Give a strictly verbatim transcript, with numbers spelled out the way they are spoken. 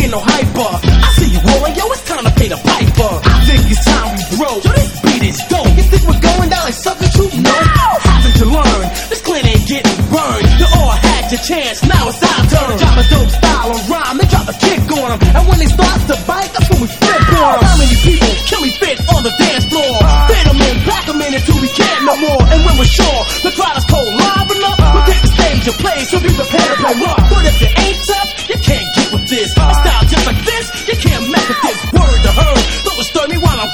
ain't no hyper. I see you rolling, yo, it's time to pay the piper. I think it's time we broke. Yo, this beat is dope. You think we're going down like something you know? Haven't you learn? This clan ain't getting burned. You all had your chance, now it's our turn. Drop a dope style and rhyme, then drop a kick on them. And when they start to bite, that's when we flip on them. How many people can we fit on the dance floor? Fit them in, pack them in until we can't no more. And when we're sure the crowd is cold live enough, we'll take the stage and play, so be prepared to play rough. But if it ain't tough,